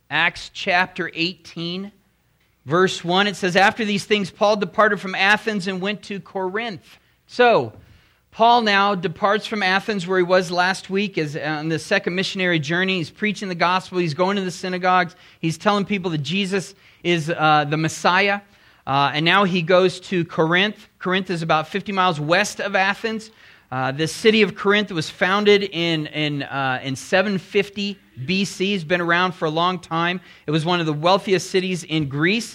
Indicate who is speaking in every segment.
Speaker 1: Acts chapter 18, verse 1, it says, "After these things, Paul departed from Athens and went to Corinth." So, Paul now departs from Athens, where he was last week, is on the second missionary journey. He's preaching the gospel. He's going to the synagogues. He's telling people that Jesus is the Messiah. And now he goes to Corinth. Corinth is about 50 miles west of Athens. This city of Corinth was founded in 750 BC. It's been around for a long time. It was one of the wealthiest cities in Greece.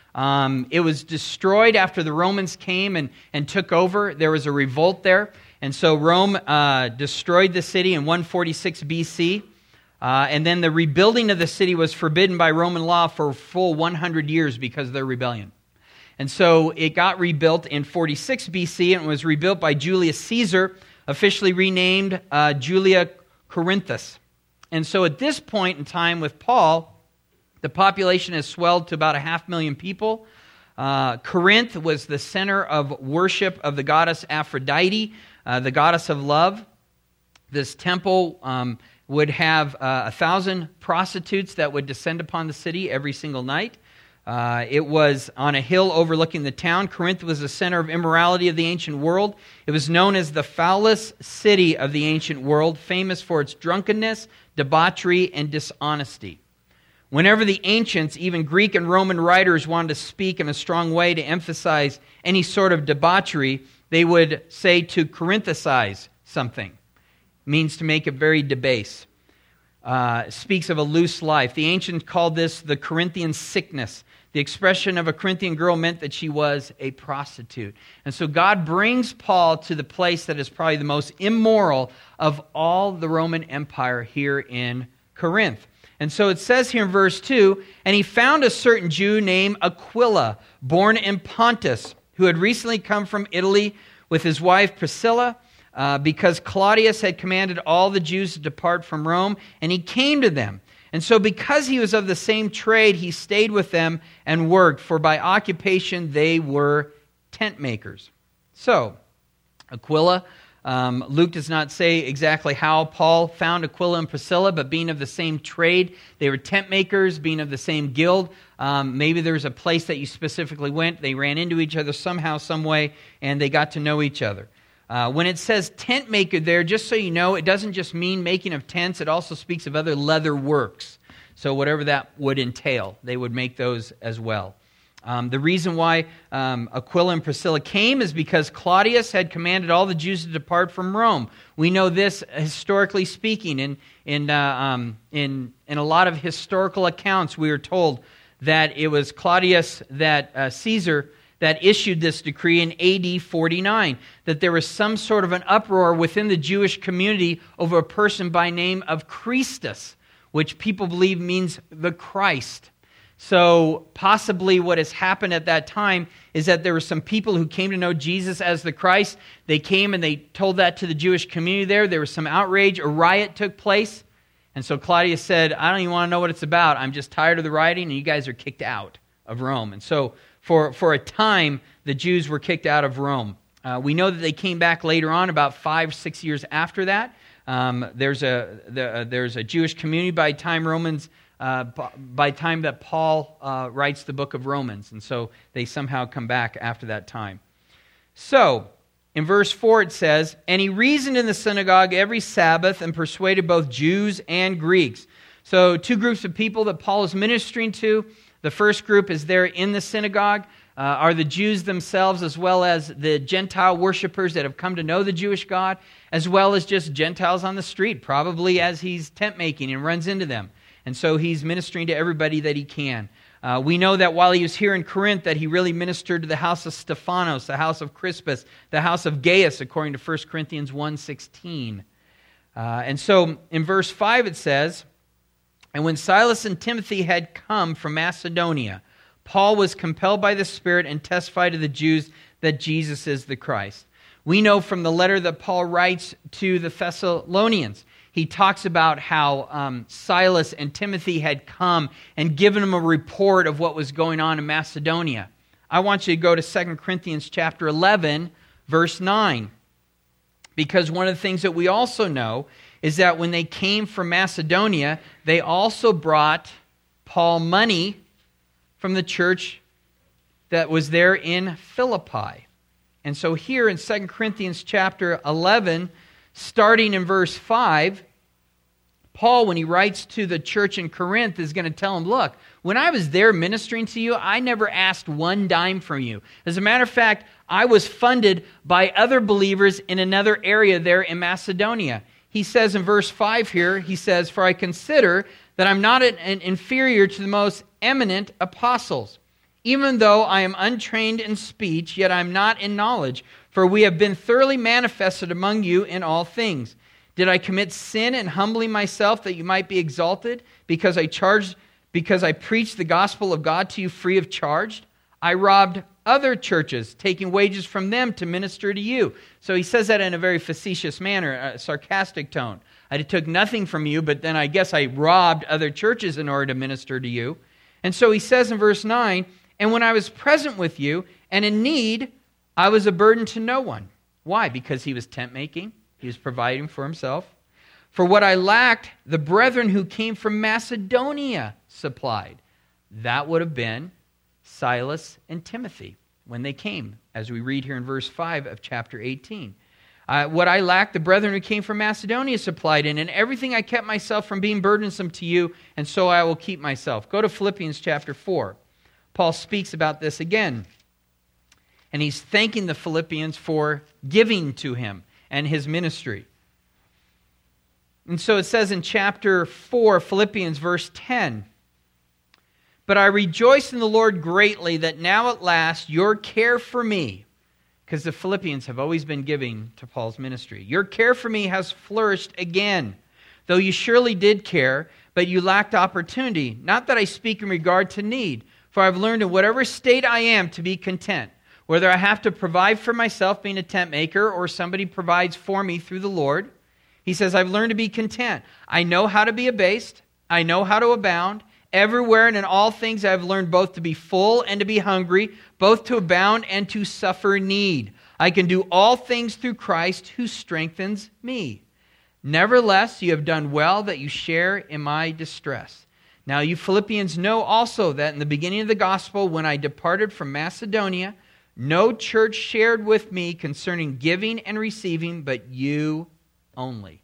Speaker 1: It was destroyed after the Romans came and took over. There was a revolt there. And so Rome destroyed the city in 146 BC. And then the rebuilding of the city was forbidden by Roman law for a full 100 years because of their rebellion. And so it got rebuilt in 46 BC and was rebuilt by Julius Caesar, officially renamed Julia Corinthus. And so at this point in time with Paul, the population has swelled to about 500,000 people. Corinth was the center of worship of the goddess Aphrodite, the goddess of love. This temple would have 1,000 prostitutes that would descend upon the city every single night. It was on a hill overlooking the town. Corinth was the center of immorality of the ancient world. It was known as the foulest city of the ancient world, famous for its drunkenness, debauchery, and dishonesty. Whenever the ancients, even Greek and Roman writers, wanted to speak in a strong way to emphasize any sort of debauchery, they would say to Corinthicize something. It means to make it very debase. Speaks of a loose life. The ancients called this the Corinthian sickness. The expression of a Corinthian girl meant that she was a prostitute. And so God brings Paul to the place that is probably the most immoral of all the Roman Empire here in Corinth. And so it says here in verse 2, "And he found a certain Jew named Aquila, born in Pontus, who had recently come from Italy with his wife Priscilla, because Claudius had commanded all the Jews to depart from Rome, and he came to them. And so because he was of the same trade, he stayed with them and worked, for by occupation they were tent makers." So, Aquila, Luke does not say exactly how Paul found Aquila and Priscilla, but being of the same trade, they were tent makers, being of the same guild. Maybe there's a place that you specifically went, they ran into each other somehow, some way, and they got to know each other. When it says tent maker there, just so you know, it doesn't just mean making of tents, it also speaks of other leather works. So whatever that would entail, they would make those as well. The reason why Aquila and Priscilla came is because Claudius had commanded all the Jews to depart from Rome. We know this historically speaking. In a lot of historical accounts, we are told that it was Claudius, that Caesar, that issued this decree in AD 49, that there was some sort of an uproar within the Jewish community over a person by name of Christus, which people believe means the Christ. So possibly what has happened at that time is that there were some people who came to know Jesus as the Christ. They came and they told that to the Jewish community there. There was some outrage. A riot took place. And so Claudius said, "I don't even want to know what it's about. I'm just tired of the rioting, and you guys are kicked out of Rome." And so for a time, the Jews were kicked out of Rome. We know that they came back later on, about 5-6 years after that. There's a Jewish community by the time that Paul writes the book of Romans. And so they somehow come back after that time. So, in verse 4 it says, "And he reasoned in the synagogue every Sabbath and persuaded both Jews and Greeks." So two groups of people that Paul is ministering to. The first group is there in the synagogue, are the Jews themselves, as well as the Gentile worshipers that have come to know the Jewish God, as well as just Gentiles on the street, probably as he's tent making and runs into them. And so he's ministering to everybody that he can. We know that while he was here in Corinth, that he really ministered to the house of Stephanos, the house of Crispus, the house of Gaius, according to 1 Corinthians 1:16. And so in verse 5 it says, "And when Silas and Timothy had come from Macedonia, Paul was compelled by the Spirit and testified to the Jews that Jesus is the Christ." We know from the letter that Paul writes to the Thessalonians, he talks about how Silas and Timothy had come and given him a report of what was going on in Macedonia. I want you to go to 2 Corinthians chapter 11, verse 9. Because one of the things that we also know is that when they came from Macedonia, they also brought Paul money from the church that was there in Philippi. And so here in 2 Corinthians chapter 11, starting in verse 5, Paul, when he writes to the church in Corinth, is going to tell them, look, when I was there ministering to you, I never asked one dime from you. As a matter of fact, I was funded by other believers in another area there in Macedonia. He says in verse 5 here, he says, for I consider that I'm not an inferior to the most eminent apostles. Even though I am untrained in speech, yet I'm not in knowledge, for we have been thoroughly manifested among you in all things. Did I commit sin in humbling myself that you might be exalted, because I preached the gospel of God to you free of charge? I robbed other churches, taking wages from them to minister to you. So he says that in a very facetious manner, a sarcastic tone. I took nothing from you, but then I guess I robbed other churches in order to minister to you. And so he says in verse 9, and when I was present with you and in need, I was a burden to no one. Why? Because he was tent making. He was providing for himself. For what I lacked, the brethren who came from Macedonia supplied. That would have been Silas and Timothy when they came, as we read here in verse 5 of chapter 18. What I lacked, the brethren who came from Macedonia supplied, and in everything I kept myself from being burdensome to you, and so I will keep myself. Go to Philippians chapter 4. Paul speaks about this again, and he's thanking the Philippians for giving to him and his ministry. And so it says in chapter 4, Philippians, verse 10, but I rejoice in the Lord greatly that now at last your care for me, because the Philippians have always been giving to Paul's ministry, your care for me has flourished again, though you surely did care, but you lacked opportunity. Not that I speak in regard to need, for I've learned in whatever state I am to be content, whether I have to provide for myself being a tent maker or somebody provides for me through the Lord. He says, I've learned to be content. I know how to be abased. I know how to abound. Everywhere and in all things I have learned both to be full and to be hungry, both to abound and to suffer need. I can do all things through Christ who strengthens me. Nevertheless, you have done well that you share in my distress. Now you Philippians know also that in the beginning of the gospel, when I departed from Macedonia, no church shared with me concerning giving and receiving, but you only.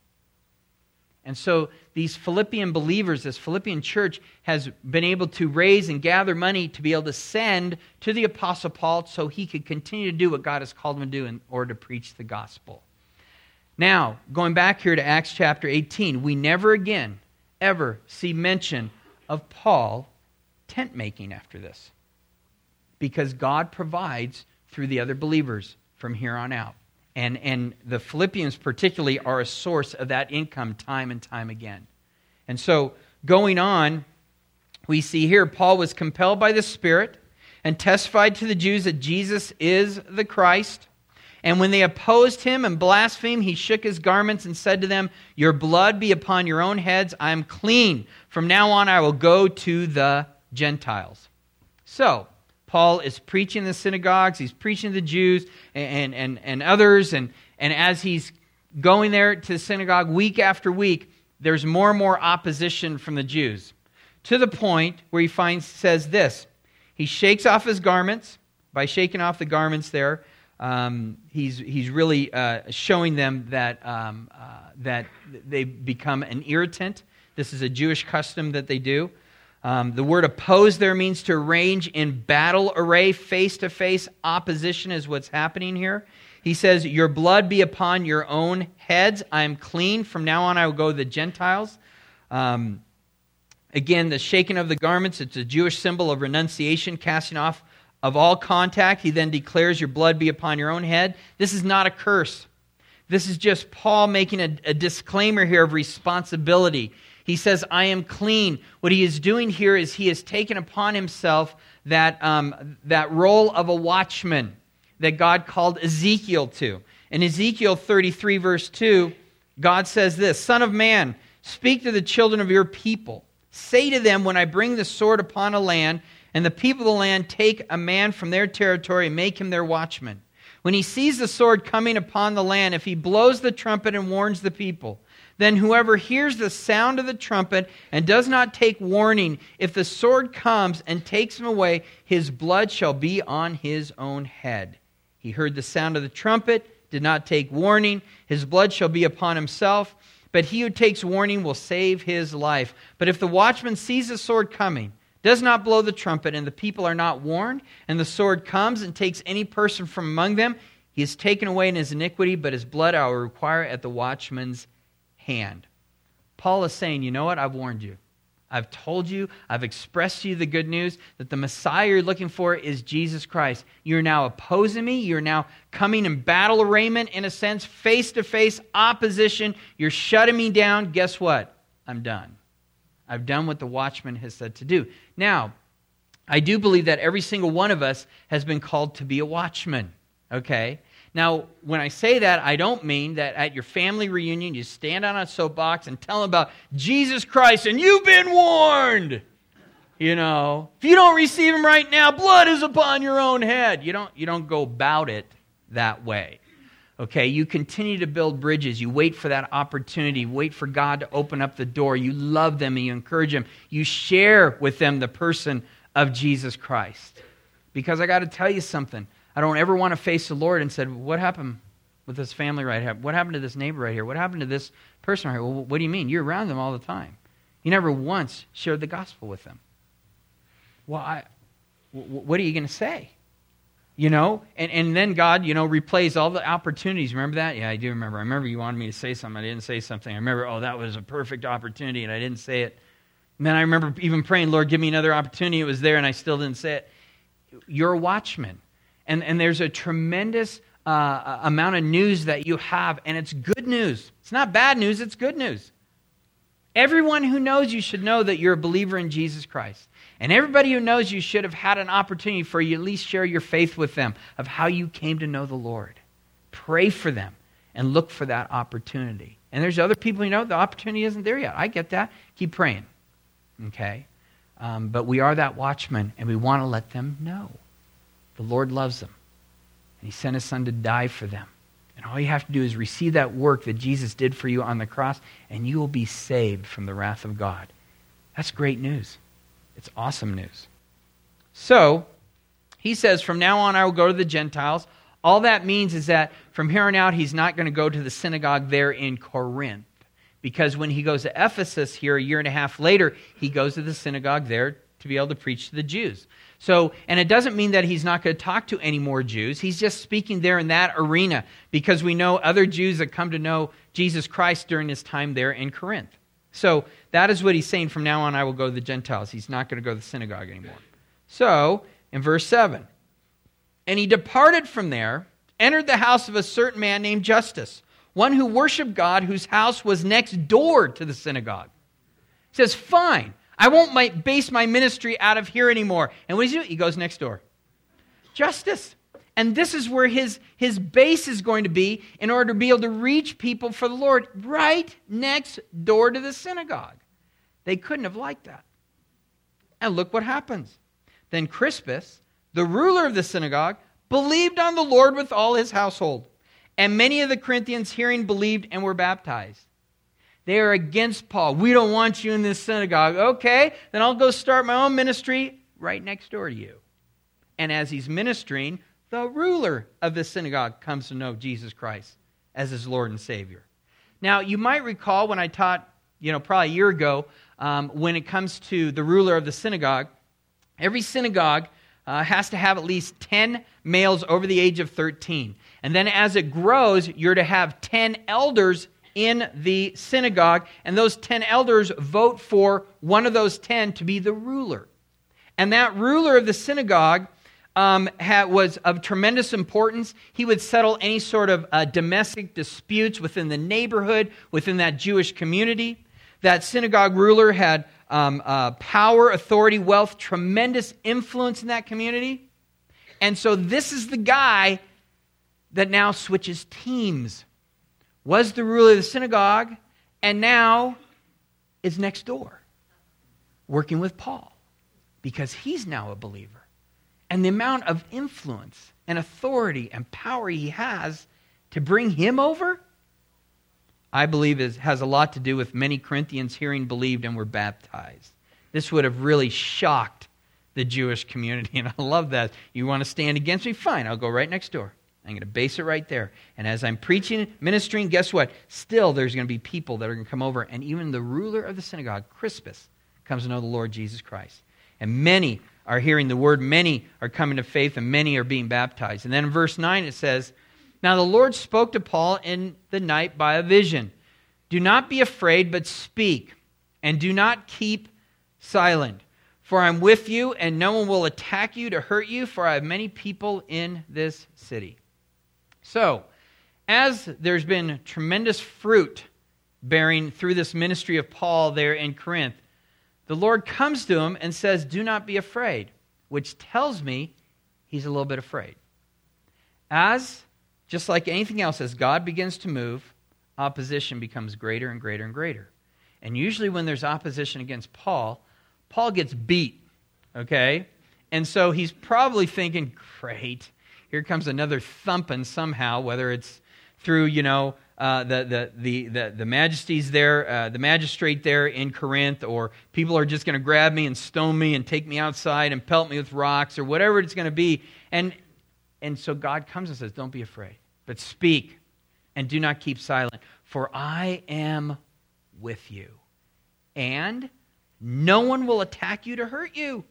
Speaker 1: And so these Philippian believers, this Philippian church, has been able to raise and gather money to be able to send to the Apostle Paul so he could continue to do what God has called him to do in order to preach the gospel. Now, going back here to Acts chapter 18, we never again, ever see mention of Paul tent making after this, because God provides through the other believers from here on out. And the Philippians particularly are a source of that income time and time again. And so going on, we see here Paul was compelled by the Spirit and testified to the Jews that Jesus is the Christ. And when they opposed him and blasphemed, he shook his garments and said to them, your blood be upon your own heads. I am clean. From now on I will go to the Gentiles. So, Paul is preaching in the synagogues, he's preaching to the Jews and others, and as he's going there to the synagogue week after week, there's more and more opposition from the Jews, to the point where he says this, he shakes off his garments. By shaking off the garments there, he's really showing them that they become an irritant. This is a Jewish custom that they do. The word oppose there means to arrange in battle array, face-to-face opposition is what's happening here. He says, your blood be upon your own heads. I am clean. From now on I will go to the Gentiles. Again, the shaking of the garments, it's a Jewish symbol of renunciation, casting off of all contact. He then declares, your blood be upon your own head. This is not a curse. This is just Paul making a disclaimer here of responsibility. He says, I am clean. What he is doing here is he has taken upon himself that role of a watchman that God called Ezekiel to. In Ezekiel 33, verse 2, God says this, Son of man, speak to the children of your people. Say to them, when I bring the sword upon a land, and the people of the land take a man from their territory and make him their watchman. When he sees the sword coming upon the land, if he blows the trumpet and warns the people, Then whoever hears the sound of the trumpet and does not take warning, if the sword comes and takes him away, his blood shall be on his own head. He heard the sound of the trumpet, did not take warning, his blood shall be upon himself. But he who takes warning will save his life. But if the watchman sees the sword coming, does not blow the trumpet, and the people are not warned, and the sword comes and takes any person from among them, he is taken away in his iniquity, but his blood I will require at the watchman's hand. Paul is saying, you know what? I've warned you. I've told you, I've expressed to you the good news that the Messiah you're looking for is Jesus Christ. You're now opposing me. You're now coming in battle arraignment, in a sense, face-to-face opposition. You're shutting me down. Guess what? I'm done. I've done what the watchman has said to do. Now, I do believe that every single one of us has been called to be a watchman, okay? Now, when I say that, I don't mean that at your family reunion you stand on a soapbox and tell them about Jesus Christ and you've been warned. You know, if you don't receive Him right now, blood is upon your own head. You don't go about it that way. Okay, you continue to build bridges. You wait for that opportunity. Wait for God to open up the door. You love them and you encourage them. You share with them the person of Jesus Christ. Because I got to tell you something. I don't ever want to face the Lord and say, what happened with this family right here? What happened to this neighbor right here? What happened to this person right here? Well, what do you mean? You're around them all the time. You never once shared the gospel with them. Well, what are you going to say? You know, and then God, replays all the opportunities. Remember that? Yeah, I do remember. I remember you wanted me to say something. I didn't say something. I remember, that was a perfect opportunity, and I didn't say it. And then I remember even praying, Lord, give me another opportunity. It was there, and I still didn't say it. You're a watchman. And there's a tremendous amount of news that you have, and it's good news. It's not bad news, it's good news. Everyone who knows you should know that you're a believer in Jesus Christ. And everybody who knows you should have had an opportunity for you to at least share your faith with them of how you came to know the Lord. Pray for them and look for that opportunity. And there's other people, the opportunity isn't there yet. I get that. Keep praying. Okay? But we are that watchman, and we want to let them know. The Lord loves them. And He sent His Son to die for them. And all you have to do is receive that work that Jesus did for you on the cross, and you will be saved from the wrath of God. That's great news. It's awesome news. So, he says, from now on I will go to the Gentiles. All that means is that from here on out, he's not going to go to the synagogue there in Corinth. Because when he goes to Ephesus here a year and a half later, he goes to the synagogue there to be able to preach to the Jews. So, and it doesn't mean that he's not going to talk to any more Jews. He's just speaking there in that arena because we know other Jews that come to know Jesus Christ during his time there in Corinth. So that is what he's saying. From now on, I will go to the Gentiles. He's not going to go to the synagogue anymore. So, in verse 7, and he departed from there, entered the house of a certain man named Justus, one who worshiped God, whose house was next door to the synagogue. He says, fine, I won't base my ministry out of here anymore. And what does he do? He goes next door. Justus. And this is where his base is going to be in order to be able to reach people for the Lord, right next door to the synagogue. They couldn't have liked that. And look what happens. Then Crispus, the ruler of the synagogue, believed on the Lord with all his household. And many of the Corinthians hearing believed and were baptized. They are against Paul. We don't want you in this synagogue. Okay, then I'll go start my own ministry right next door to you. And as he's ministering, the ruler of the synagogue comes to know Jesus Christ as his Lord and Savior. Now, you might recall when I taught, probably a year ago, when it comes to the ruler of the synagogue, every synagogue has to have at least 10 males over the age of 13. And then as it grows, you're to have 10 elders in the synagogue, and those 10 elders vote for one of those 10 to be the ruler. And that ruler of the synagogue was of tremendous importance. He would settle any sort of domestic disputes within the neighborhood, within that Jewish community. That synagogue ruler had power, authority, wealth, tremendous influence in that community. And so this is the guy that now switches teams. Was the ruler of the synagogue, and now is next door, working with Paul, because he's now a believer. And the amount of influence and authority and power he has to bring him over, I believe has a lot to do with many Corinthians hearing, believed, and were baptized. This would have really shocked the Jewish community, and I love that. You want to stand against me? Fine, I'll go right next door. I'm going to base it right there. And as I'm preaching, ministering, guess what? Still, there's going to be people that are going to come over, and even the ruler of the synagogue, Crispus, comes to know the Lord Jesus Christ. And many are hearing the word, many are coming to faith, and many are being baptized. And then in verse 9 it says, "Now the Lord spoke to Paul in the night by a vision. Do not be afraid, but speak, and do not keep silent. For I'm with you, and no one will attack you to hurt you, for I have many people in this city." So, as there's been tremendous fruit bearing through this ministry of Paul there in Corinth, the Lord comes to him and says, "Do not be afraid," which tells me he's a little bit afraid. Just like anything else, as God begins to move, opposition becomes greater and greater and greater. And usually when there's opposition against Paul gets beat, okay? And so he's probably thinking, great, here comes another thumping somehow, whether it's through, the majesties there, the magistrate there in Corinth, or people are just going to grab me and stone me and take me outside and pelt me with rocks, or whatever it's going to be. And so God comes and says, "Don't be afraid, but speak and do not keep silent, for I am with you. And no one will attack you to hurt you."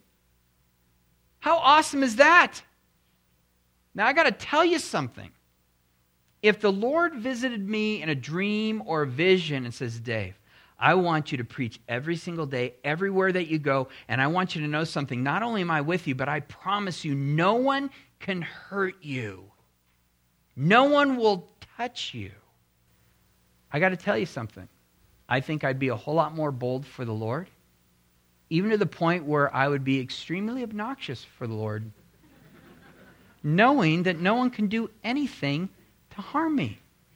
Speaker 1: How awesome is that? Now I got to tell you something. If the Lord visited me in a dream or a vision and says, "Dave, I want you to preach every single day, everywhere that you go, and I want you to know something. Not only am I with you, but I promise you no one can hurt you. No one will touch you." I got to tell you something. I think I'd be a whole lot more bold for the Lord, even to the point where I would be extremely obnoxious for the Lord, knowing that no one can do anything to harm me.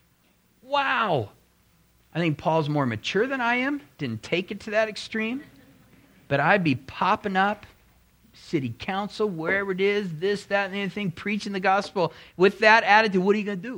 Speaker 1: Wow. I think Paul's more mature than I am, didn't take it to that extreme, but I'd be popping up, city council, wherever it is, this, that, and anything, preaching the gospel with that attitude. What are you going to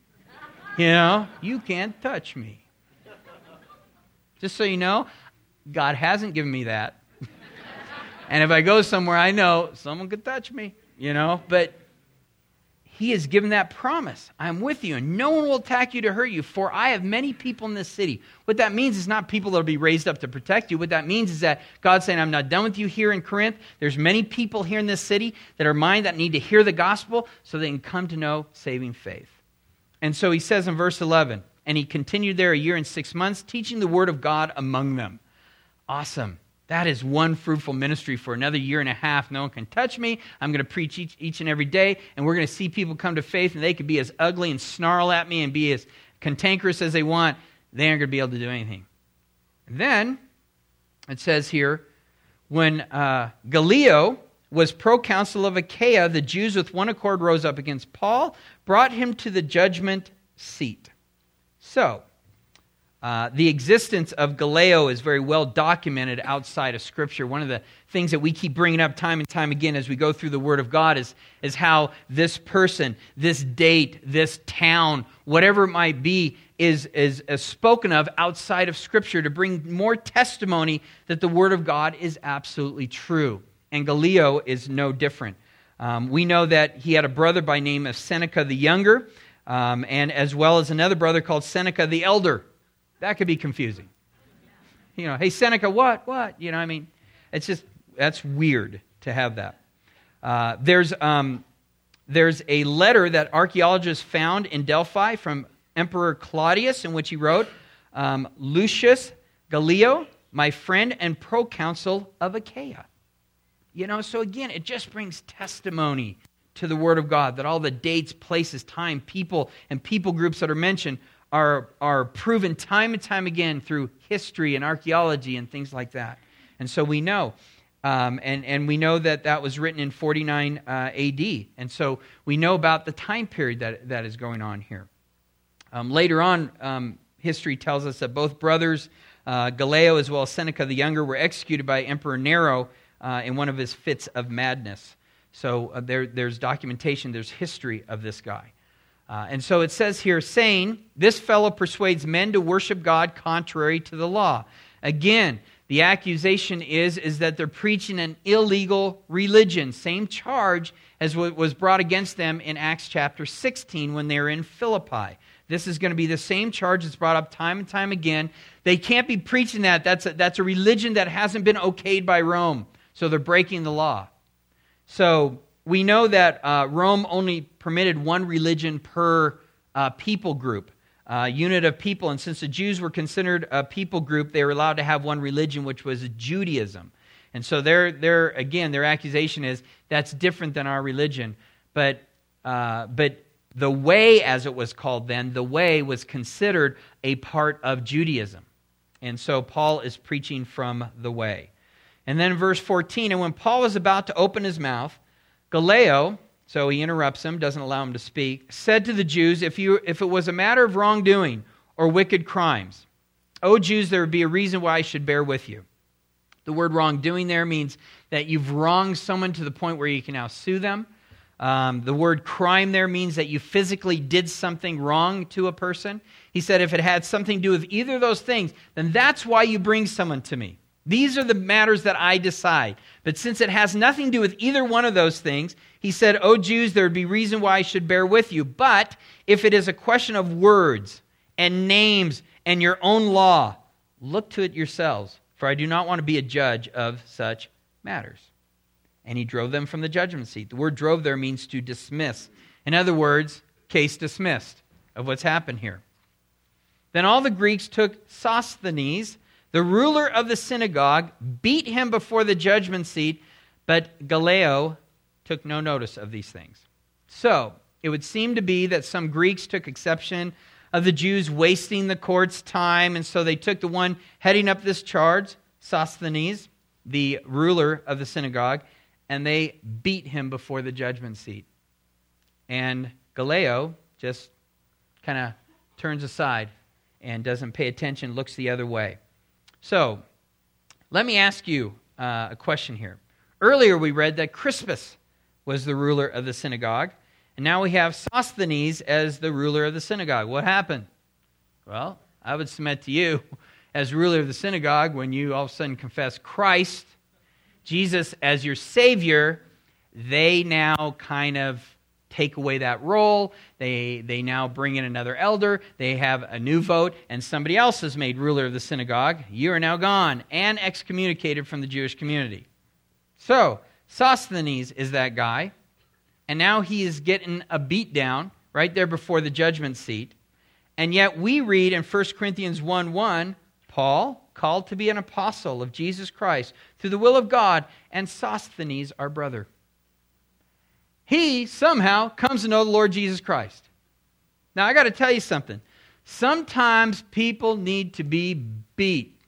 Speaker 1: do? You can't touch me. Just so you know, God hasn't given me that. And if I go somewhere, I know someone could touch me, but He has given that promise. "I'm with you, and no one will attack you to hurt you, for I have many people in this city." What that means is not people that will be raised up to protect you. What that means is that God's saying, "I'm not done with you here in Corinth. There's many people here in this city that are mine that need to hear the gospel so they can come to know saving faith." And so he says in verse 11, "And he continued there 1 year and 6 months, teaching the word of God among them." Awesome. That is one fruitful ministry for another 1.5 years. No one can touch me. I'm going to preach each and every day, and we're going to see people come to faith, and they could be as ugly and snarl at me and be as cantankerous as they want. They aren't going to be able to do anything. And then, it says here, when Gallio was proconsul of Achaia, the Jews with one accord rose up against Paul, brought him to the judgment seat. So, the existence of Gallio is very well documented outside of Scripture. One of the things that we keep bringing up time and time again as we go through the Word of God is how this person, this date, this town, whatever it might be, is spoken of outside of Scripture to bring more testimony that the Word of God is absolutely true. And Gallio is no different. We know that he had a brother by name of Seneca the Younger, and as well as another brother called Seneca the Elder. That could be confusing. Hey, Seneca, what? It's just, that's weird to have that. There's a letter that archaeologists found in Delphi from Emperor Claudius in which he wrote, "Lucius Gallio, my friend and proconsul of Achaia." So again, it just brings testimony to the Word of God, that all the dates, places, time, people, and people groups that are mentioned are proven time and time again through history and archaeology and things like that. And so we know, and we know that was written in 49 AD. And so we know about the time period that is going on here. Later on, history tells us that both brothers, Gallio as well as Seneca the Younger, were executed by Emperor Nero in one of his fits of madness. So there's documentation, there's history of this guy. And so it says here, saying, this fellow persuades men to worship God contrary to the law. Again, the accusation is that they're preaching an illegal religion. Same charge as what was brought against them in Acts chapter 16 when they were in Philippi. This is going to be the same charge that's brought up time and time again. They can't be preaching that. That's a religion that hasn't been okayed by Rome. So they're breaking the law. So we know that Rome only permitted one religion per people group, unit of people. And since the Jews were considered a people group, they were allowed to have one religion, which was Judaism. And so their accusation is that's different than our religion. But the way, as it was called then, the way was considered a part of Judaism. And so Paul is preaching from the way. And then verse 14, and when Paul was about to open his mouth, Gallio, so he interrupts him, doesn't allow him to speak, said to the Jews, if it was a matter of wrongdoing or wicked crimes, O Jews, there would be a reason why I should bear with you. The word wrongdoing there means that you've wronged someone to the point where you can now sue them. The word crime there means that you physically did something wrong to a person. He said if it had something to do with either of those things, then that's why you bring someone to me. These are the matters that I decide. But since it has nothing to do with either one of those things, he said, O Jews, there would be reason why I should bear with you. But if it is a question of words and names and your own law, look to it yourselves, for I do not want to be a judge of such matters. And he drove them from the judgment seat. The word drove there means to dismiss. In other words, case dismissed of what's happened here. Then all the Greeks took Sosthenes, the ruler of the synagogue, beat him before the judgment seat, but Gallio took no notice of these things. So, it would seem to be that some Greeks took exception of the Jews wasting the court's time, and so they took the one heading up this charge, Sosthenes, the ruler of the synagogue, and they beat him before the judgment seat. And Gallio just kind of turns aside and doesn't pay attention, looks the other way. So, let me ask you a question here. Earlier we read that Crispus was the ruler of the synagogue, and now we have Sosthenes as the ruler of the synagogue. What happened? Well, I would submit to you, as ruler of the synagogue, when you all of a sudden confess Christ, Jesus as your Savior, they now kind of take away that role. They now bring in another elder. They have a new vote, and somebody else is made ruler of the synagogue. You are now gone and excommunicated from the Jewish community. So, Sosthenes is that guy, and now he is getting a beat down right there before the judgment seat. And yet we read in 1 Corinthians 1:1, Paul, called to be an apostle of Jesus Christ through the will of God, and Sosthenes, our brother. He somehow comes to know the Lord Jesus Christ. Now, I got to tell you something. Sometimes people need to be beat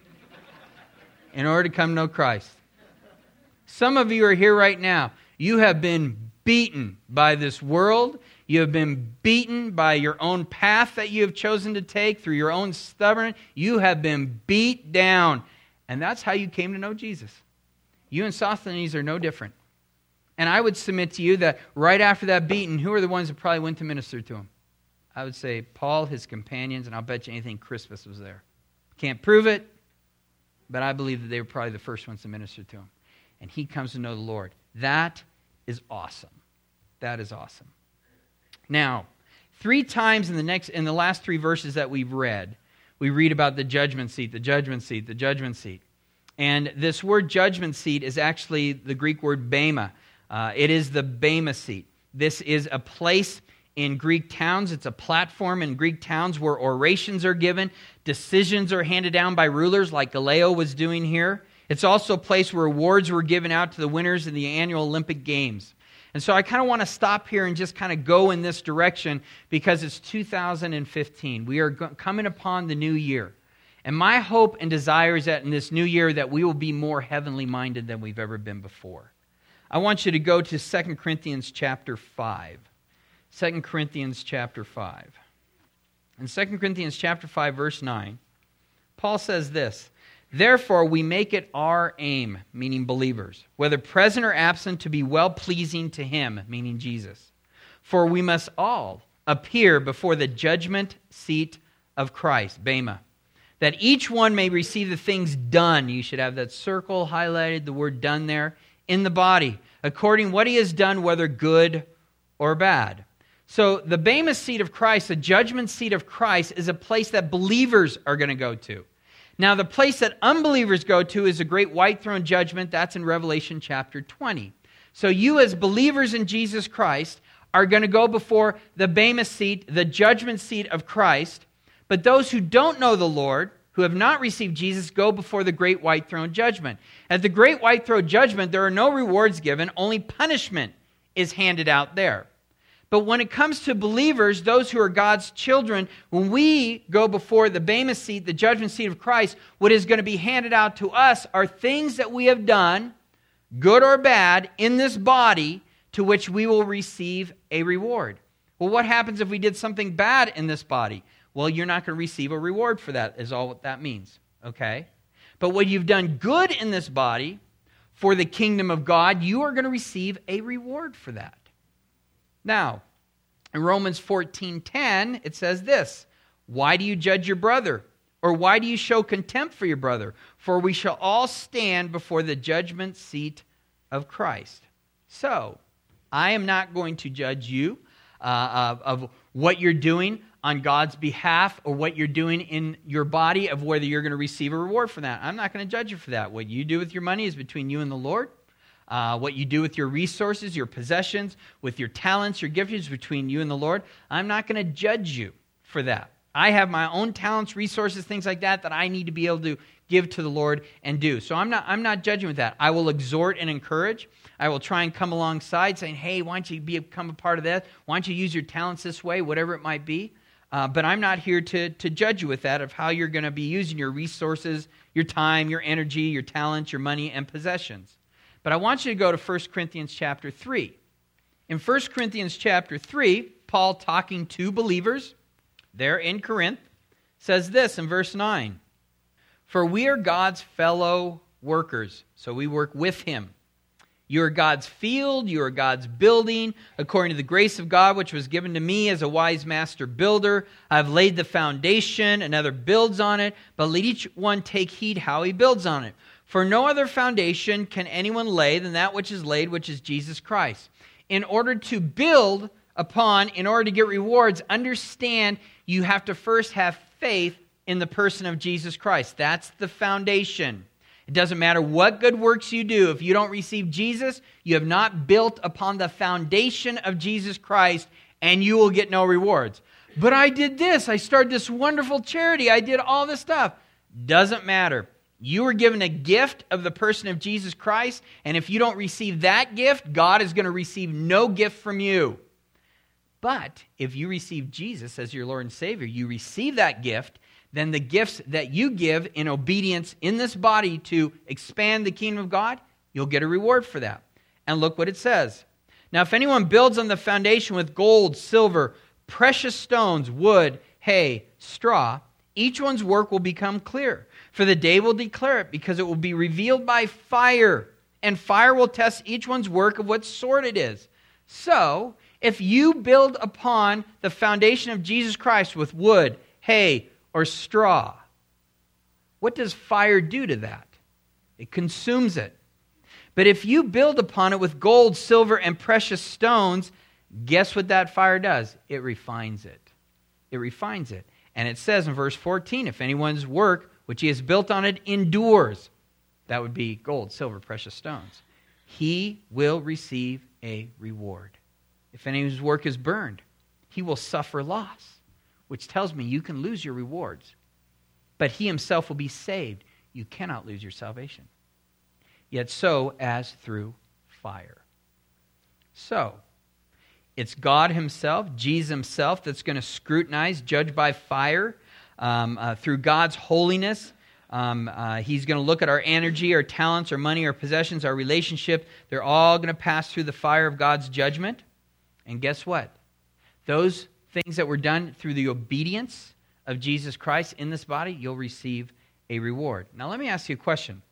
Speaker 1: in order to come to know Christ. Some of you are here right now. You have been beaten by this world. You have been beaten by your own path that you have chosen to take through your own stubbornness. You have been beat down. And that's how you came to know Jesus. You and Sosthenes are no different. And I would submit to you that right after that beating, who are the ones that probably went to minister to him? I would say Paul, his companions, and I'll bet you anything Crispus was there. Can't prove it, but I believe that they were probably the first ones to minister to him. And he comes to know the Lord. That is awesome. That is awesome. Now, 3 times in the last 3 verses that we've read, we read about the judgment seat, the judgment seat, the judgment seat. And this word judgment seat is actually the Greek word bema. It is the bema seat. This is a place in Greek towns. It's a platform in Greek towns where orations are given, decisions are handed down by rulers like Gallio was doing here. It's also a place where awards were given out to the winners in the annual Olympic Games. And so I kind of want to stop here and just kind of go in this direction because it's 2015. We are coming upon the new year. And my hope and desire is that in this new year that we will be more heavenly minded than we've ever been before. I want you to go to 2 Corinthians chapter 5. 2 Corinthians chapter 5. In 2 Corinthians chapter 5, verse 9, Paul says this, "Therefore we make it our aim," meaning believers, "whether present or absent, to be well-pleasing to him," meaning Jesus. "For we must all appear before the judgment seat of Christ, Bema, that each one may receive the things done. You should have that circle highlighted, the word done there, in the body, according what he has done, whether good or bad. So the Bema seat of Christ, the judgment seat of Christ, is a place that believers are going to go to. Now, the place that unbelievers go to is a great white throne judgment. That's in Revelation chapter 20. So you as believers in Jesus Christ are going to go before the Bema seat, the judgment seat of Christ. But those who don't know the Lord, who have not received Jesus, go before the great white throne judgment. At the great white throne judgment, there are no rewards given, only punishment is handed out there. But when it comes to believers, those who are God's children, when we go before the Bema seat, the judgment seat of Christ, what is going to be handed out to us are things that we have done, good or bad, in this body, to which we will receive a reward. Well, what happens if we did something bad in this body? Well, you're not going to receive a reward for that, is all what that means, okay? But when you've done good in this body for the kingdom of God, you are going to receive a reward for that. Now, in Romans 14:10, it says this, "Why do you judge your brother? Or why do you show contempt for your brother? For we shall all stand before the judgment seat of Christ." So, I am not going to judge you of what you're doing on God's behalf or what you're doing in your body of whether you're going to receive a reward for that. I'm not going to judge you for that. What you do with your money is between you and the Lord. What you do with your resources, your possessions, with your talents, your gifts is between you and the Lord. I'm not going to judge you for that. I have my own talents, resources, things like that I need to be able to give to the Lord and do. So I'm not judging with that. I will exhort and encourage. I will try and come alongside saying, hey, why don't you become a part of that? Why don't you use your talents this way, whatever it might be. But I'm not here to judge you with that of how you're going to be using your resources, your time, your energy, your talents, your money, and possessions. But I want you to go to 1 Corinthians chapter 3. In 1 Corinthians chapter 3, Paul talking to believers there in Corinth says this in verse 9. "For we are God's fellow workers." So we work with him. "You are God's field, you are God's building, according to the grace of God which was given to me as a wise master builder. I have laid the foundation, another builds on it, but let each one take heed how he builds on it. For no other foundation can anyone lay than that which is laid, which is Jesus Christ." In order to build upon, in order to get rewards, understand you have to first have faith in the person of Jesus Christ. That's the foundation. It doesn't matter what good works you do. If you don't receive Jesus, you have not built upon the foundation of Jesus Christ, and you will get no rewards. But I did this. I started this wonderful charity. I did all this stuff. Doesn't matter. You were given a gift of the person of Jesus Christ, and if you don't receive that gift, God is going to receive no gift from you. But if you receive Jesus as your Lord and Savior, you receive that gift, then the gifts that you give in obedience in this body to expand the kingdom of God, you'll get a reward for that. And look what it says. "Now if anyone builds on the foundation with gold, silver, precious stones, wood, hay, straw, each one's work will become clear. For the day will declare it, because it will be revealed by fire, and fire will test each one's work of what sort it is." So, if you build upon the foundation of Jesus Christ with wood, hay, or straw, what does fire do to that? It consumes it. But if you build upon it with gold, silver, and precious stones, guess what that fire does? It refines it. It refines it. And it says in verse 14, if anyone's work which he has built on it endures, that would be gold, silver, precious stones, he will receive a reward. If anyone's work is burned, he will suffer loss, which tells me you can lose your rewards, but he himself will be saved. You cannot lose your salvation. Yet so as through fire. So, it's God himself, Jesus himself, that's going to scrutinize, judge by fire, through God's holiness. He's going to look at our energy, our talents, our money, our possessions, our relationship. They're all going to pass through the fire of God's judgment. And guess what? Those things that were done through the obedience of Jesus Christ in this body, you'll receive a reward. Now let me ask you a question.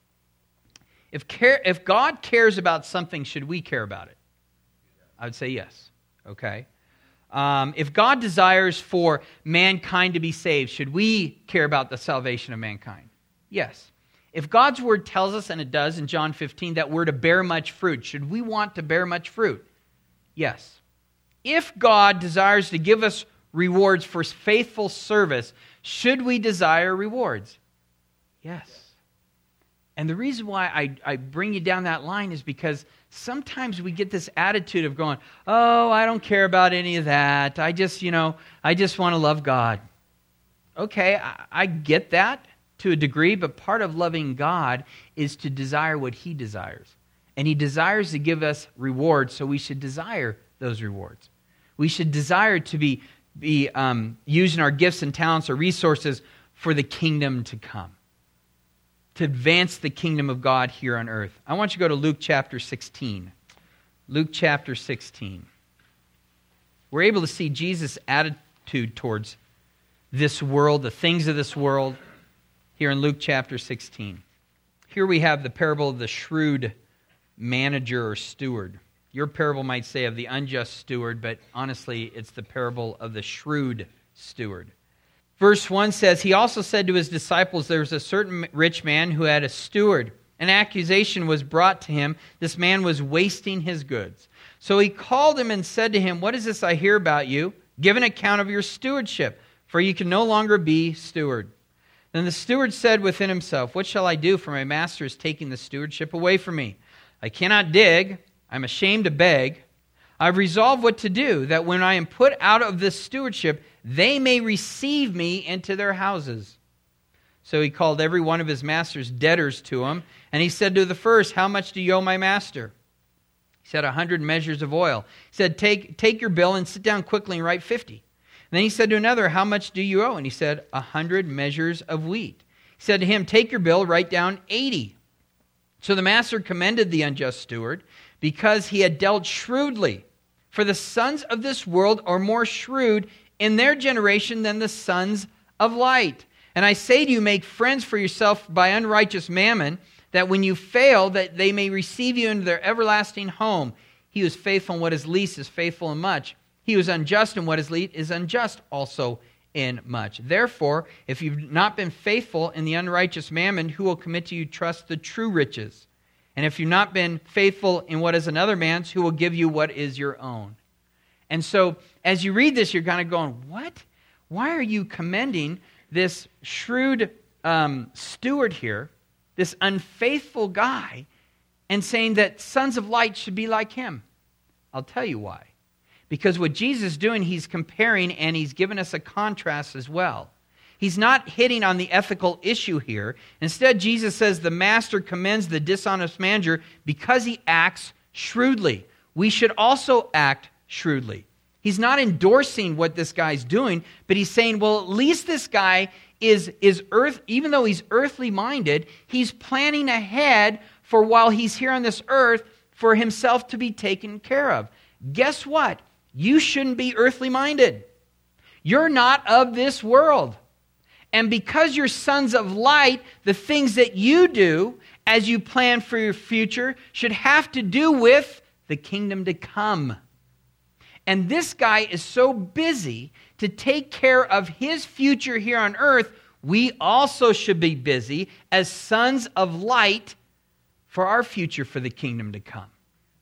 Speaker 1: If God cares about something, should we care about it? I would say yes. Okay. If God desires for mankind to be saved, should we care about the salvation of mankind? Yes. If God's word tells us, and it does in John 15, that we're to bear much fruit, should we want to bear much fruit? Yes. If God desires to give us rewards for faithful service, should we desire rewards? Yes. And the reason why I bring you down that line is because sometimes we get this attitude of going, oh, I don't care about any of that. I just want to love God. Okay, I get that to a degree, but part of loving God is to desire what He desires. And He desires to give us rewards, so we should desire those rewards. We should desire to be using our gifts and talents or resources for the kingdom to come, to advance the kingdom of God here on earth. I want you to go to Luke chapter 16. Luke chapter 16. We're able to see Jesus' attitude towards this world, the things of this world, here in Luke chapter 16. Here we have the parable of the shrewd manager or steward. Your parable might say of the unjust steward, but honestly, it's the parable of the shrewd steward. Verse 1 says, He also said to His disciples, there was a certain rich man who had a steward. An accusation was brought to him. This man was wasting his goods. So he called him and said to him, What is this I hear about you? Give an account of your stewardship, for you can no longer be steward. Then the steward said within himself, What shall I do, for my master is taking the stewardship away from me? I cannot dig. I'm ashamed to beg. I've resolved what to do, that when I am put out of this stewardship, they may receive me into their houses. So he called every one of his master's debtors to him, and he said to the first, How much do you owe my master? He said, 100 measures of oil. He said, Take your bill and sit down quickly and write 50. And then he said to another, How much do you owe? And he said, 100 measures of wheat. He said to him, Take your bill, write down 80. So the master commended the unjust steward, because he had dealt shrewdly. For the sons of this world are more shrewd in their generation than the sons of light. And I say to you, make friends for yourself by unrighteous mammon, that when you fail, that they may receive you into their everlasting home. He who is faithful in what is least is faithful in much. He who is unjust in what is least is unjust also in much. Therefore, if you've not been faithful in the unrighteous mammon, who will commit to you trust the true riches? And if you've not been faithful in what is another man's, who will give you what is your own? And so, as you read this, you're kind of going, what? Why are you commending this shrewd steward here, this unfaithful guy, and saying that sons of light should be like him? I'll tell you why. Because what Jesus is doing, He's comparing, and He's given us a contrast as well. He's not hitting on the ethical issue here. Instead, Jesus says the master commends the dishonest manager because he acts shrewdly. We should also act shrewdly. He's not endorsing what this guy's doing, but he's saying, well, at least this guy is even though he's earthly minded, he's planning ahead for while he's here on this earth for himself to be taken care of. Guess what? You shouldn't be earthly minded. You're not of this world. And because you're sons of light, the things that you do as you plan for your future should have to do with the kingdom to come. And this guy is so busy to take care of his future here on earth, we also should be busy as sons of light for our future for the kingdom to come.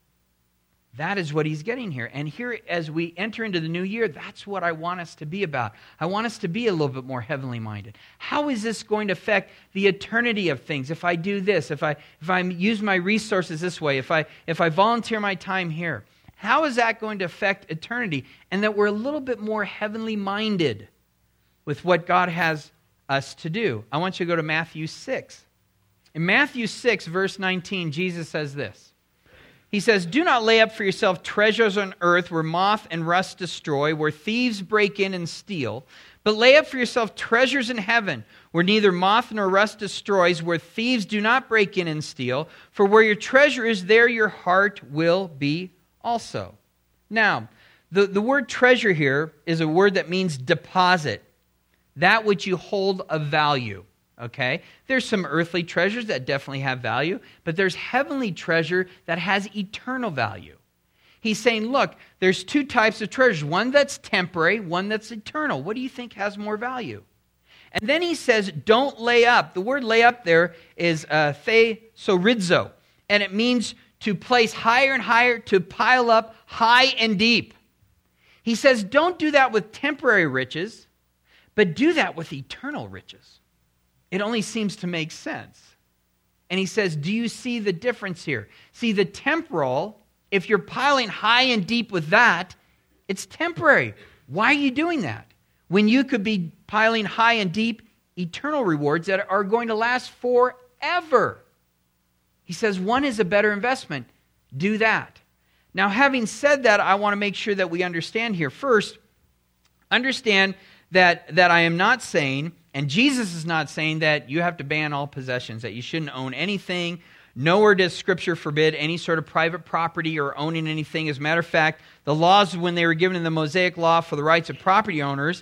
Speaker 1: That is what he's getting here. And here, as we enter into the new year, that's what I want us to be about. I want us to be a little bit more heavenly minded. How is this going to affect the eternity of things? If I do this, if I use my resources this way, if I volunteer my time here, how is that going to affect eternity? And that we're a little bit more heavenly minded with what God has us to do. I want you to go to Matthew 6. In Matthew 6, verse 19, Jesus says this. He says, Do not lay up for yourself treasures on earth where moth and rust destroy, where thieves break in and steal. But lay up for yourself treasures in heaven, where neither moth nor rust destroys, where thieves do not break in and steal. For where your treasure is, there your heart will be also. Now, the word treasure here is a word that means deposit, that which you hold of value. Okay? There's some earthly treasures that definitely have value, but there's heavenly treasure that has eternal value. He's saying, look, there's two types of treasures. One that's temporary, one that's eternal. What do you think has more value? And then he says, don't lay up. The word lay up there is thesorizo, and it means to place higher and higher, to pile up high and deep. He says, don't do that with temporary riches, but do that with eternal riches. It only seems to make sense. And he says, do you see the difference here? See, the temporal, if you're piling high and deep with that, it's temporary. Why are you doing that? When you could be piling high and deep eternal rewards that are going to last forever. He says one is a better investment. Do that. Now, having said that, I want to make sure that we understand here. First, understand that I am not saying, and Jesus is not saying, that you have to ban all possessions, that you shouldn't own anything. Nowhere does Scripture forbid any sort of private property or owning anything. As a matter of fact, the laws when they were given in the Mosaic Law for the rights of property owners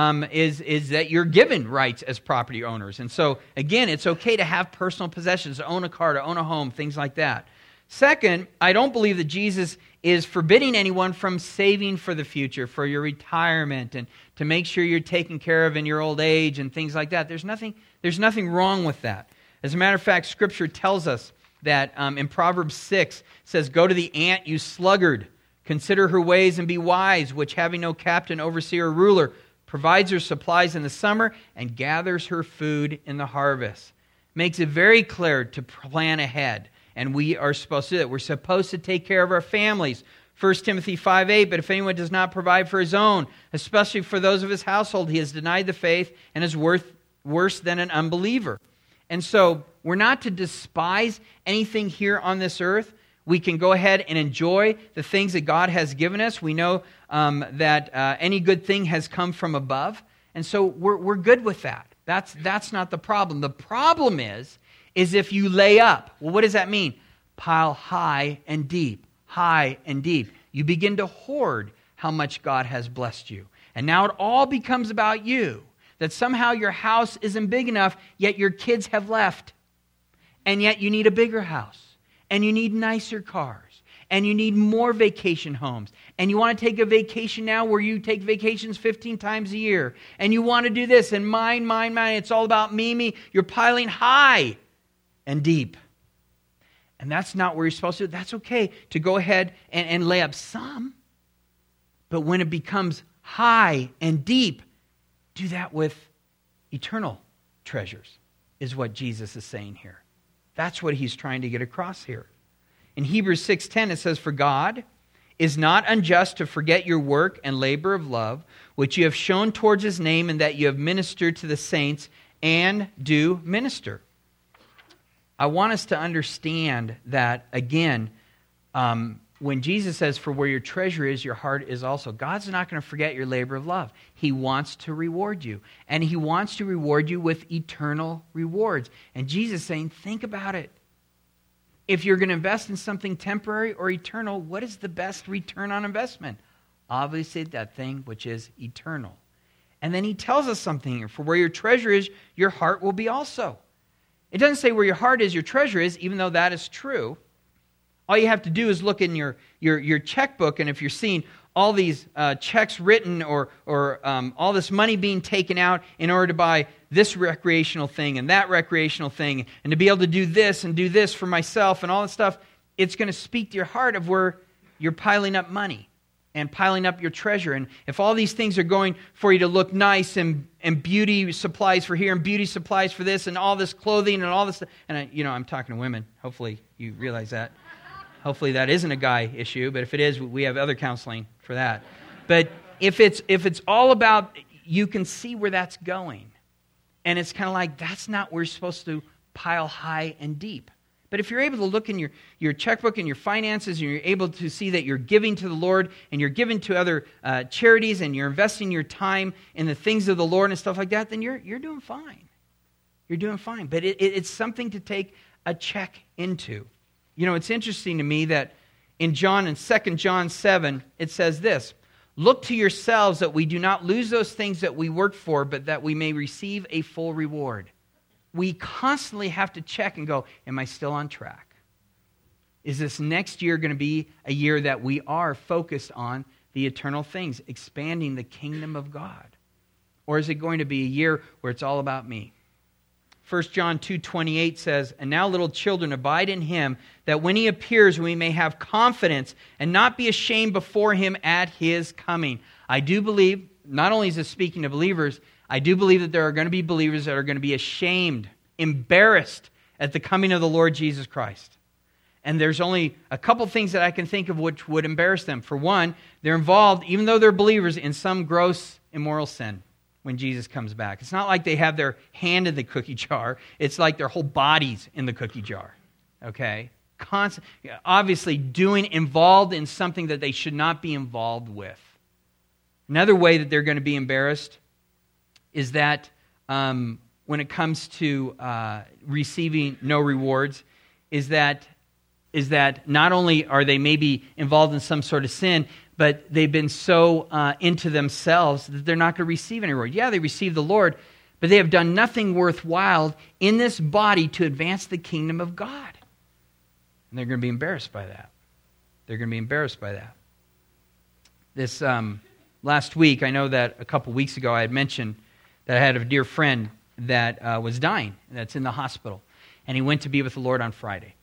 Speaker 1: is that you're given rights as property owners. And so, again, it's okay to have personal possessions, to own a car, to own a home, things like that. Second, I don't believe that Jesus is forbidding anyone from saving for the future, for your retirement, and to make sure you're taken care of in your old age and things like that. There's nothing wrong with that. As a matter of fact, Scripture tells us that in Proverbs 6, says, go to the ant, you sluggard, consider her ways and be wise, which having no captain, overseer, or ruler, provides her supplies in the summer and gathers her food in the harvest. Makes it very clear to plan ahead. And we are supposed to do that. We're supposed to take care of our families. 1 Timothy 5:8, but if anyone does not provide for his own, especially for those of his household, he has denied the faith and is worse than an unbeliever. And so we're not to despise anything here on this earth. We can go ahead and enjoy the things that God has given us. We know that any good thing has come from above. And so we're good with that. That's not the problem. The problem is if you lay up. Well, what does that mean? Pile high and deep, high and deep. You begin to hoard how much God has blessed you. And now it all becomes about you. That somehow your house isn't big enough, yet your kids have left. And yet you need a bigger house. And you need nicer cars. And you need more vacation homes. And you want to take a vacation now where you take vacations 15 times a year. And you want to do this. And mine. It's all about me. You're piling high and deep. And that's not where you're supposed to. That's okay to go ahead and lay up some. But when it becomes high and deep, do that with eternal treasures, is what Jesus is saying here. That's what he's trying to get across here. In Hebrews 6:10 it says, for God is not unjust to forget your work and labor of love, which you have shown towards his name, and that you have ministered to the saints and do minister. I want us to understand that, again, when Jesus says, for where your treasure is, your heart is also. God's not going to forget your labor of love. He wants to reward you. And he wants to reward you with eternal rewards. And Jesus is saying, think about it. If you're going to invest in something temporary or eternal, what is the best return on investment? Obviously, that thing which is eternal. And then he tells us something here. For where your treasure is, your heart will be also. It doesn't say where your heart is, your treasure is, even though that is true. All you have to do is look in your checkbook, and if you're seeing all these checks written or all this money being taken out in order to buy this recreational thing and that recreational thing, and to be able to do this for myself and all this stuff, it's going to speak to your heart of where you're piling up money and piling up your treasure. And if all these things are going for you to look nice and beauty supplies for here and beauty supplies for this and all this clothing and all this, and I'm talking to women. Hopefully you realize that. Hopefully that isn't a guy issue, but if it is, we have other counseling for that. But if it's all about, you can see where that's going. And it's kind of like, that's not where you're supposed to pile high and deep. But if you're able to look in your checkbook and your finances, and you're able to see that you're giving to the Lord, and you're giving to other charities, and you're investing your time in the things of the Lord and stuff like that, then you're doing fine. You're doing fine. But it's something to take a check into. It's interesting to me that in 2 John 7, it says this, look to yourselves that we do not lose those things that we work for, but that we may receive a full reward. We constantly have to check and go, am I still on track? Is this next year going to be a year that we are focused on the eternal things, expanding the kingdom of God? Or is it going to be a year where it's all about me? 1 John 2:28 says, "And now, little children, abide in him, that when he appears, we may have confidence and not be ashamed before him at his coming." I do believe, not only is this speaking to believers, I do believe that there are going to be believers that are going to be ashamed, embarrassed at the coming of the Lord Jesus Christ. And there's only a couple things that I can think of which would embarrass them. For one, they're involved, even though they're believers, in some gross immoral sin when Jesus comes back. It's not like they have their hand in the cookie jar. It's like their whole body's in the cookie jar. Okay? Obviously involved in something that they should not be involved with. Another way that they're going to be embarrassed is that when it comes to receiving no rewards, is that not only are they maybe involved in some sort of sin, but they've been so into themselves that they're not going to receive any reward. Yeah, they receive the Lord, but they have done nothing worthwhile in this body to advance the kingdom of God. And they're going to be embarrassed by that. They're going to be embarrassed by that. This last week, I know that a couple weeks ago I had mentioned that I had a dear friend that was dying, that's in the hospital. And he went to be with the Lord on Friday.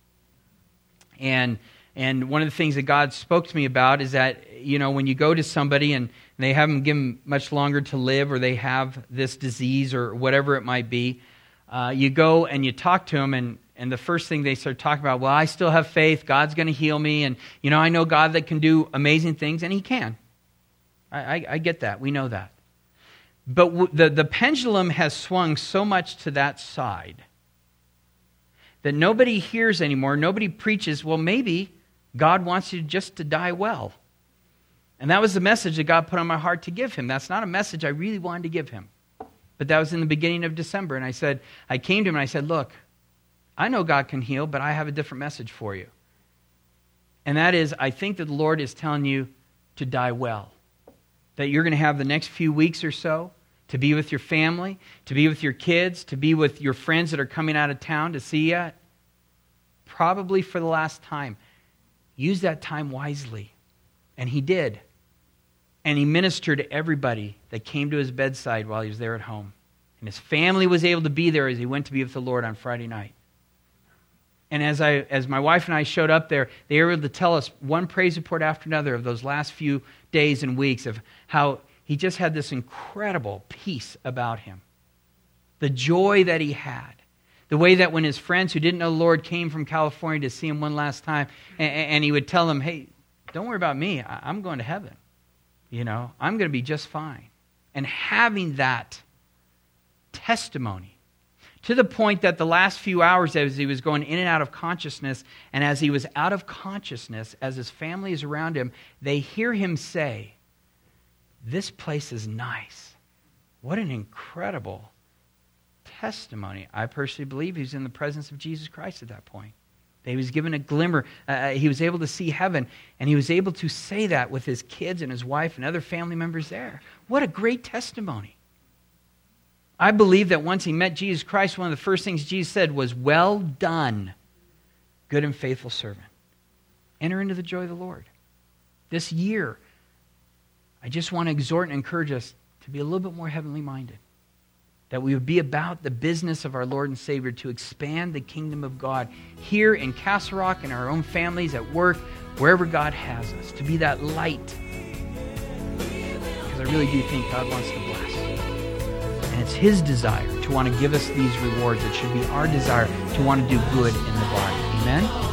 Speaker 1: And one of the things that God spoke to me about is that, when you go to somebody and they haven't given much longer to live, or they have this disease or whatever it might be, you go and you talk to them, and the first thing they start talking about, well, I still have faith, God's going to heal me, and I know God that can do amazing things, and he can. I get that. We know that. But the pendulum has swung so much to that side that nobody hears anymore, nobody preaches, well, maybe God wants you just to die well. And that was the message that God put on my heart to give him. That's not a message I really wanted to give him. But that was in the beginning of December, and I came to him and I said, look, I know God can heal, but I have a different message for you. And that is, I think that the Lord is telling you to die well. That you're going to have the next few weeks or so to be with your family, to be with your kids, to be with your friends that are coming out of town to see you, probably for the last time. Use that time wisely. And he did. And he ministered to everybody that came to his bedside while he was there at home. And his family was able to be there as he went to be with the Lord on Friday night. And as my wife and I showed up there, they were able to tell us one praise report after another of those last few days and weeks of how he just had this incredible peace about him. The joy that he had. The way that when his friends who didn't know the Lord came from California to see him one last time, and he would tell them, hey, don't worry about me. I'm going to heaven. I'm going to be just fine. And having that testimony, to the point that the last few hours as he was going in and out of consciousness, and as he was out of consciousness, as his family is around him, they hear him say, this place is nice. What an incredible testimony. I personally believe he was in the presence of Jesus Christ at that point. That he was given a glimmer. He was able to see heaven, and he was able to say that with his kids and his wife and other family members there. What a great testimony. I believe that once he met Jesus Christ, one of the first things Jesus said was, well done, good and faithful servant. Enter into the joy of the Lord. This year, I just want to exhort and encourage us to be a little bit more heavenly minded. That we would be about the business of our Lord and Savior to expand the kingdom of God here in Castle Rock, in our own families, at work, wherever God has us. To be that light. Because I really do think God wants to bless. And it's his desire to want to give us these rewards. It should be our desire to want to do good in the body. Amen?